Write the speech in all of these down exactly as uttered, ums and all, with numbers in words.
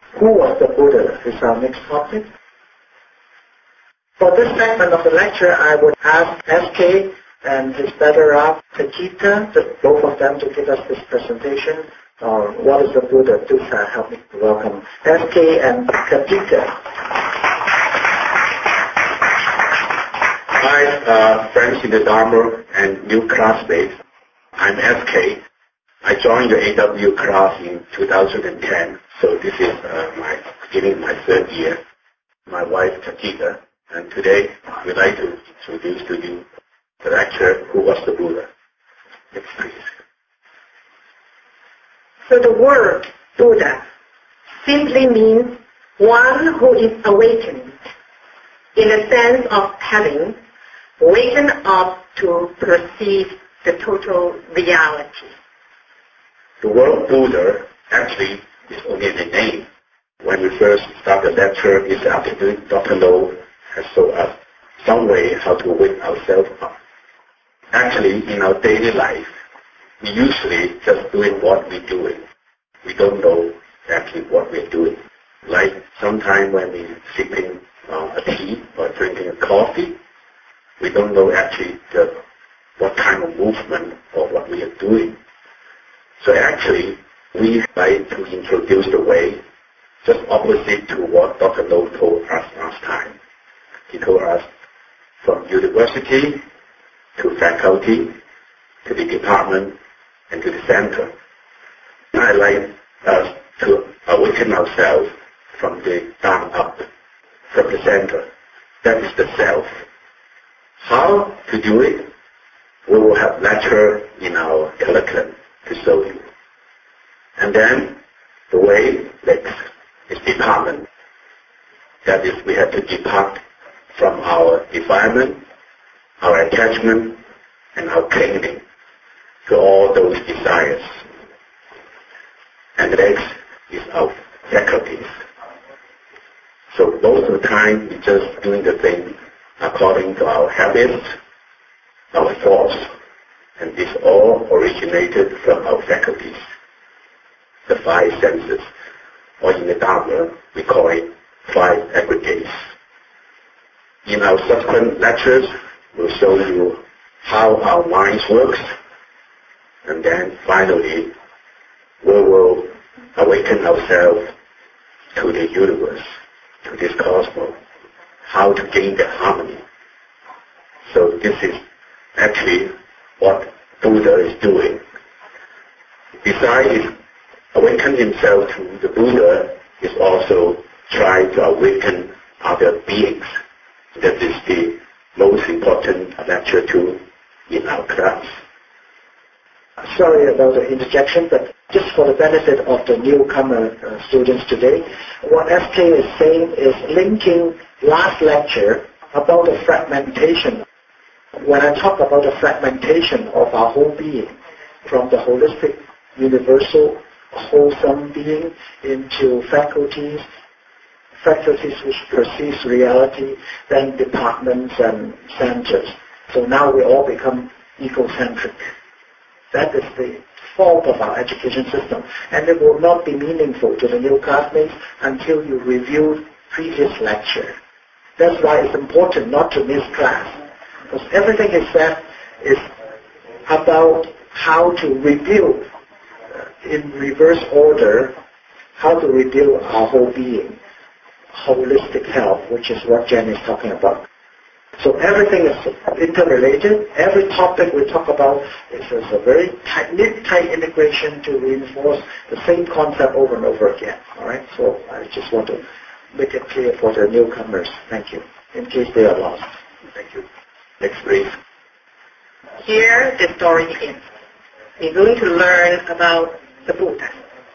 Who was the Buddha is our next topic. For this segment of the lecture, I would ask S K and his better half, Takita, the, both of them to give us this presentation on what is the Buddha. Please uh, help me to welcome S K and Takita. Hi, uh, friends in the Dharma and new classmates. I'm S K. I joined the A W class in two thousand ten, so this is uh, my beginning my third year. My wife Takita, and today we'd like to introduce to you the lecture, Who Was the Buddha? Next, please. So the word Buddha simply means one who is awakened, in the sense of having wakened up to perceive the total reality. The word Buddha actually is only a name. When we first start the lecture, it's after Doctor Low has shown us some way how to wake ourselves up. Actually, in our daily life, we usually just doing what we're doing. We don't know actually what we're doing. Like sometimes when we're sipping uh, a tea or drinking a coffee, we don't know actually the, what kind of movement or what we are doing. So actually, we like to introduce the way just opposite to what Doctor Low told us last time. He told us from university to faculty to the department and to the center. I like us to awaken ourselves from the down up, from the center. That is the self. How to do it? We will have lecture in our curriculum to show you. And then the way next is department. That is, we have to depart from our environment, our attachment, and our clinging to all those desires. And next is our faculties. So most of the time, we're just doing the thing according to our habits, our thoughts, and this all originated from our faculties, the five senses, or in the Dharma, we call it five aggregates. In our subsequent lectures, we'll show you how our minds works, and then finally, we will awaken ourselves to the universe, to this cosmos, how to gain the harmony. So this is actually what Buddha is doing. Besides awaken himself to the Buddha, is also trying to awaken other beings. That is the most important lecture tool in our class. Sorry about the interjection, but just for the benefit of the newcomer uh, students today, what S K is saying is linking last lecture about the fragmentation. When I talk about the fragmentation of our whole being, from the holistic, universal, wholesome being into faculties, faculties which perceives reality, then departments and centers. So now we all become egocentric. That is the fault of our education system, and it will not be meaningful to the new classmates until you review previous lecture. That's why it's important not to miss class, because everything is said is about how to rebuild uh, in reverse order, how to rebuild our whole being, holistic health, which is what Jen is talking about. So everything is interrelated. Every topic we talk about is a very tight, knit, tight integration to reinforce the same concept over and over again. All right. So I just want to make it clear for the newcomers. Thank you. In case they are lost. Thank you. Next, please. Here the story begins. We're going to learn about the Buddha.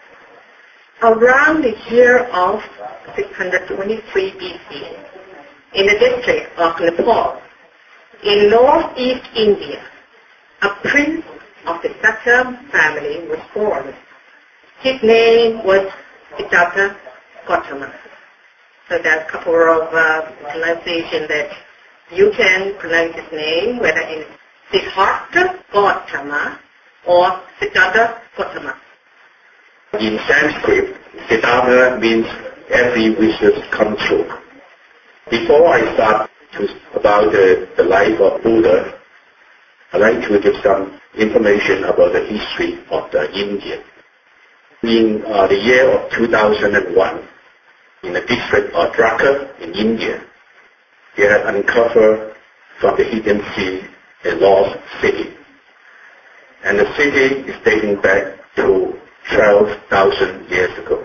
Around the year of six hundred twenty-three B C, in the district of Nepal, in northeast India, a prince of the Satyam family was born. His name was Siddhartha Gautama. So there are a couple of uh, pronunciations that you can pronounce his name, whether it's Siddhartha Gautama or Siddhartha Gautama. In Sanskrit, Siddhartha means every wishes come true. Before I start to, about the, the life of Buddha, I'd like to give some information about the history of the Indian. In uh, the year of two thousand one, in the district of Dhaka in India, they had uncovered from the hidden sea a lost city. And the city is dating back to twelve thousand years ago.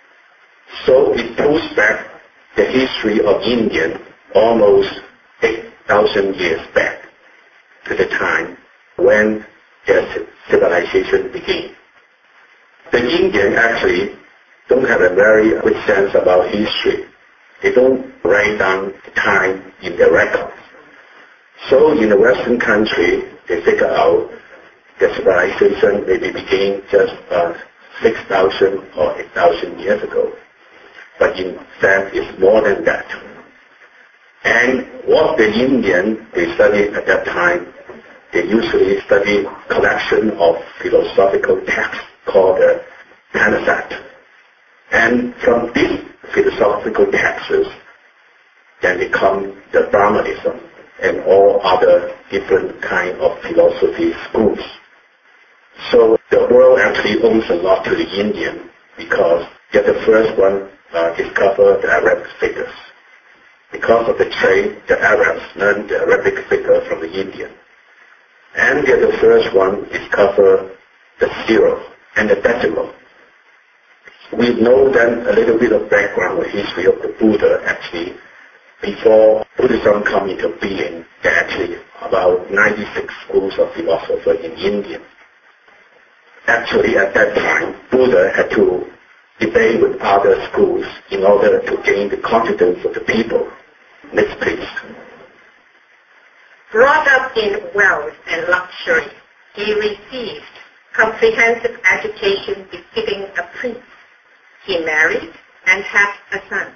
So it pulls back the history of India almost eight thousand years back to the time when their civilization began. The Indians actually don't have a very good sense about history. They don't write down the time in their records. So in the Western country, they figure out the civilization maybe began just uh, six thousand or eight thousand years ago. But in fact, it's more than that. And what the Indians, they study at that time, they usually study collection of philosophical texts called the Upanishad. And from these philosophical texts, then they come the Brahmanism and all other different kind of philosophy schools. So the world actually owes a lot to the Indian because they're the first one uh, discover the Arabic figures. Because of the trade, the Arabs learned the Arabic figure from the Indian. And they're the first one discover the zero and the decimal. We know then a little bit of background or history of the Buddha actually. Before Buddhism come into being, there are actually about ninety-six schools of philosophy in India. Actually, at that time, Buddha had to debate with other schools in order to gain the confidence of the people. Next, please. Brought up in wealth and luxury, he received comprehensive education befitting a prince. He married and had a son.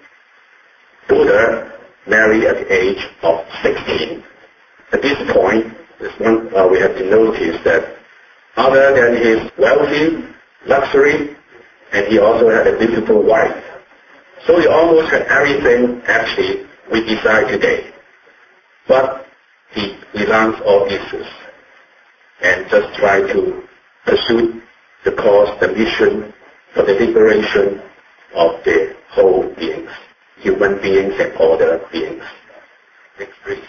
Buddha married at the age of sixteen. At this point, this one, uh, we have to notice that other than his wealthy, luxury, and he also had a beautiful wife. So he almost had everything actually we desire today. But he renounced all issues and just tried to pursue the cause, the mission for the liberation of the whole beings, human beings and other beings. Next, please.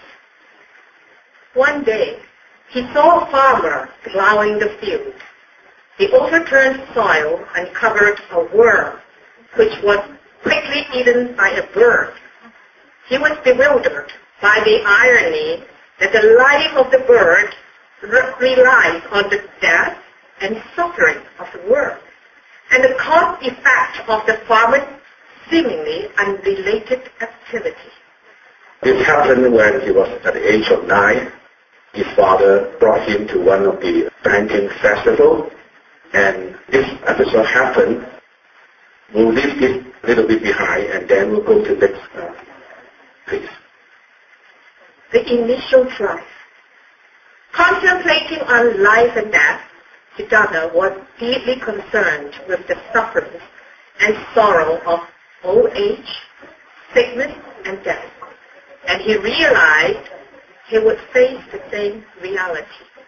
One day, he saw a farmer plowing the field. The overturned soil uncovered a worm, which was quickly eaten by a bird. He was bewildered by the irony that the life of the bird re- relies on the death and suffering of the worm, and the cause effect of the farmer's seemingly unrelated activity. This happened when he was at the age of nine. His father brought him to one of the planting festival, and this episode happened. We'll leave this a little bit behind, and then we'll go to the next, uh, please. The initial drive. Contemplating on life and death, Siddhartha was deeply concerned with the sufferings and sorrow of old age, sickness, and death, and he realized he would face the same reality.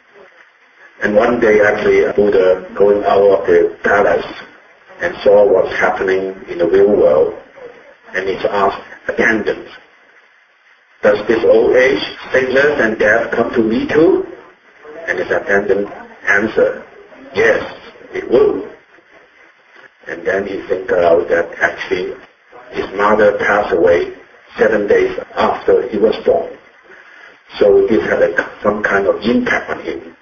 And one day, actually, Buddha going out of the palace and saw what's happening in the real world, and he asked attendants, does this old age, sickness, and death come to me too? And his attendant answered, yes, it will. And then he figured out that actually his mother passed away seven days after he was born. So this had a, some kind of impact on him.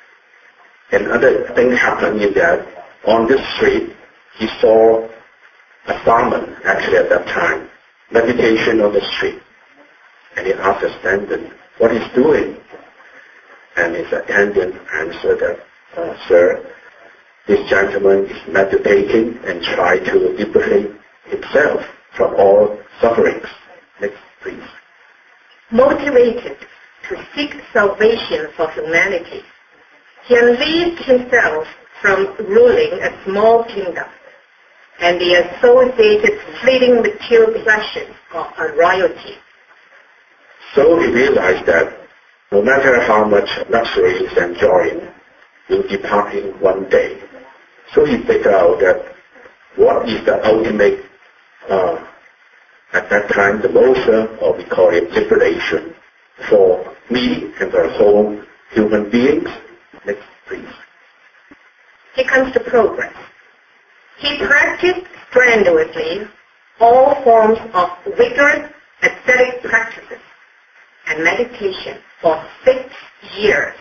Another thing happened is that on the street, he saw a farmer, actually at that time, meditation on the street. And he asked the attendant what he's doing. And his attendant answered that, uh, sir, this gentleman is meditating and trying to liberate himself from all sufferings. Next, please. Motivated to seek salvation for humanity, he unleashed himself from ruling a small kingdom and the associated fleeting material pleasures of a royalty. So he realized that no matter how much luxury he's enjoying, will depart in one day. So he figured out that what is the ultimate, uh, at that time, the motion, or we call it liberation, for me and the whole human beings. Next, please. Here comes the progress. He practiced strenuously all forms of vigorous ascetic practices and meditation for six years.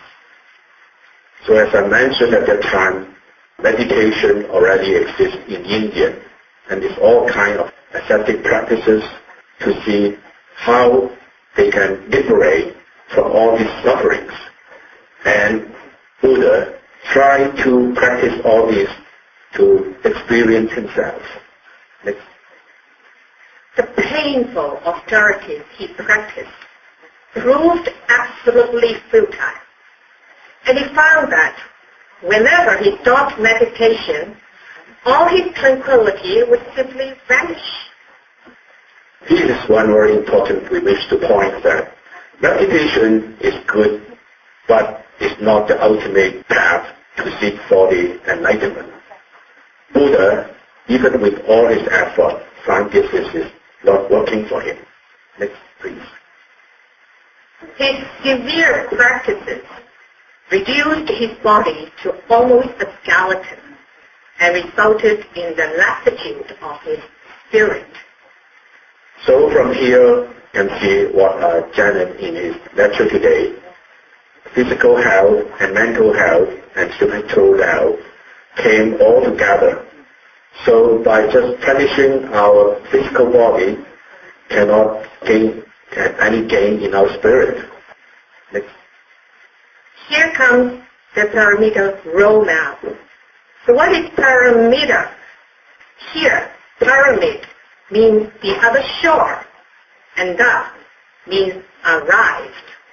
So as I mentioned at that time, meditation already exists in India, and it's all kind of ascetic practices to see how they can liberate from all these sufferings. And Buddha tried to practice all this to experience himself. Next. The painful austerities he practiced proved absolutely futile. And he found that whenever he stopped meditation, all his tranquility would simply vanish. Here is one very important we wish to point that meditation is good, but it's not the ultimate path to seek for the enlightenment. Buddha, even with all his effort, found this is not working for him. Next, please. His severe practices reduced his body to almost a skeleton and resulted in the lassitude of his spirit. So from here, you can see what uh, Janet in his lecture today, physical health and mental health and spiritual health came all together. So by just punishing our physical body, cannot gain any gain in our spirit. Next. Here comes the Paramita roadmap. So what is Paramita? Here, pyramid means the other shore, and da means arrived.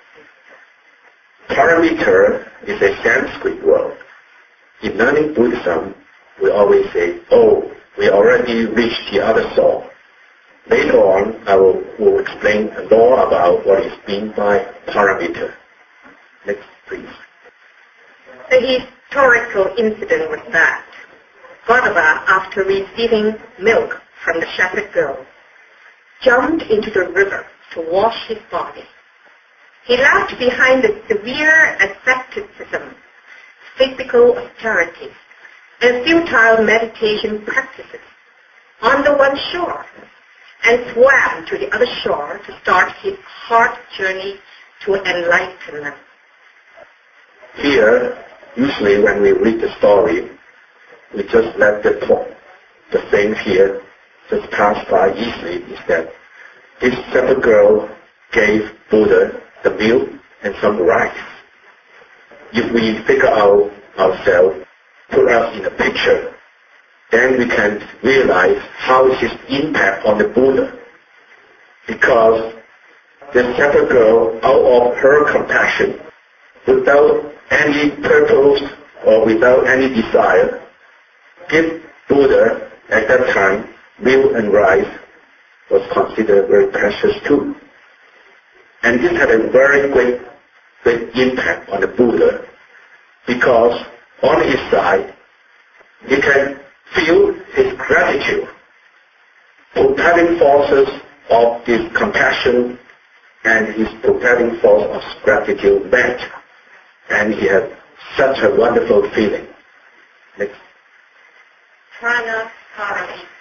Paramita is a Sanskrit word. In learning Buddhism, we always say, oh, we already reached the other shore. Later on, I will, will explain more about what is meant by paramita. Next, please. The historical incident was that Gautama, after receiving milk from the shepherd girl, jumped into the river to wash his body. He left behind the severe asceticism, physical austerity, and futile meditation practices on the one shore, and swam to the other shore to start his hard journey to enlightenment. Here, usually when we read the story, we just let the talk, the thing here just pass by easily. Is that this shepherd girl gave Buddha the milk and some rice. If we figure out ourselves, put us in a picture, then we can realize how is his impact on the Buddha. Because the shepherd girl, out of her compassion, without any purpose or without any desire, give Buddha at that time milk and rice was considered very precious too. And this had a very great, great impact on the Buddha because on his side, he can feel his gratitude, propelling forces of this compassion and his propelling force of gratitude met. And he had such a wonderful feeling. Next. Prana Paramita.